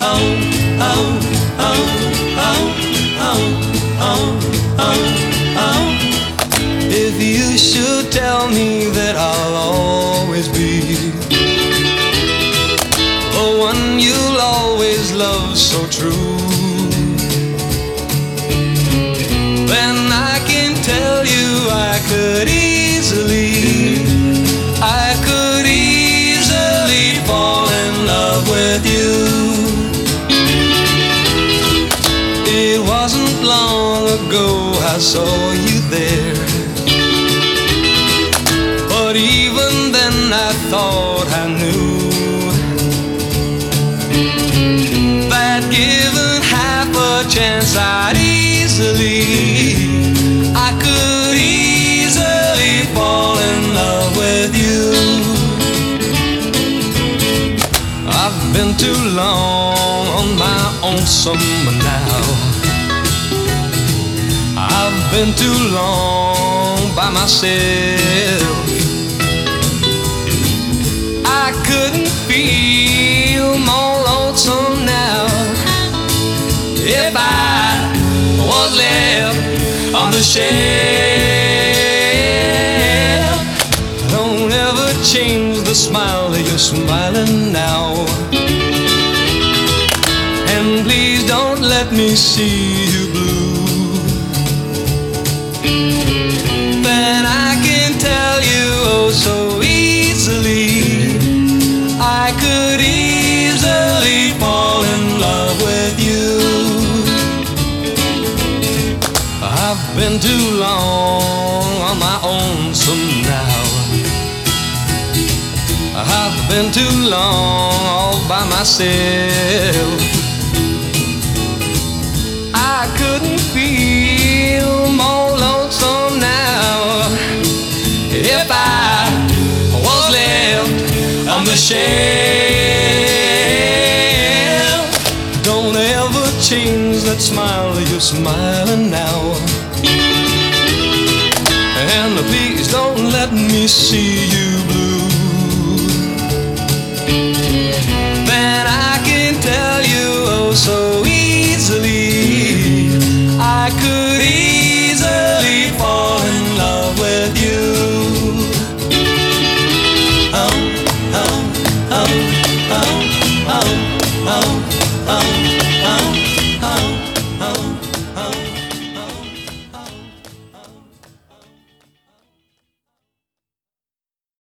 If you should tell me that I'll always be the one you'll always love so true, then I can tell you I could easily fall in love with you. It wasn't long ago I saw you there, but even then I thought I knew that given half a chance I could easily fall in love with you. I've been too long on my own summer now. I've been too long by myself. I couldn't feel more lonesome now if I was left on the shelf. Don't ever change the smile that you're smiling now, and please don't let me see you blue. Then I can tell you oh so easily, I could easily fall in love with you. I've been too long on my own some now. I've been too long all by myself. I couldn't feel more lonesome now if I was left on the shelf. Don't ever change that smile that you're smiling now, and please don't let me see you blue. Then I can tell you oh so